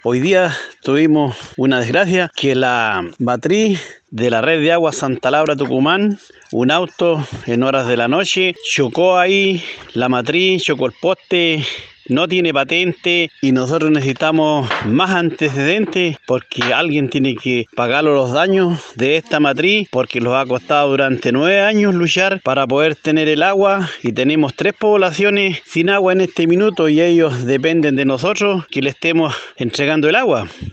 Hoy día tuvimos una desgracia que la matriz de la red de agua Santa Laura Tucumán, un auto en horas de la noche, chocó ahí la matriz, chocó el poste, no tiene patente y nosotros necesitamos más antecedentes porque alguien tiene que pagar los daños de esta matriz porque nos ha costado durante 9 años luchar para poder tener el agua y tenemos 3 poblaciones sin agua en este minuto y ellos dependen de nosotros que le estemos entregando el agua.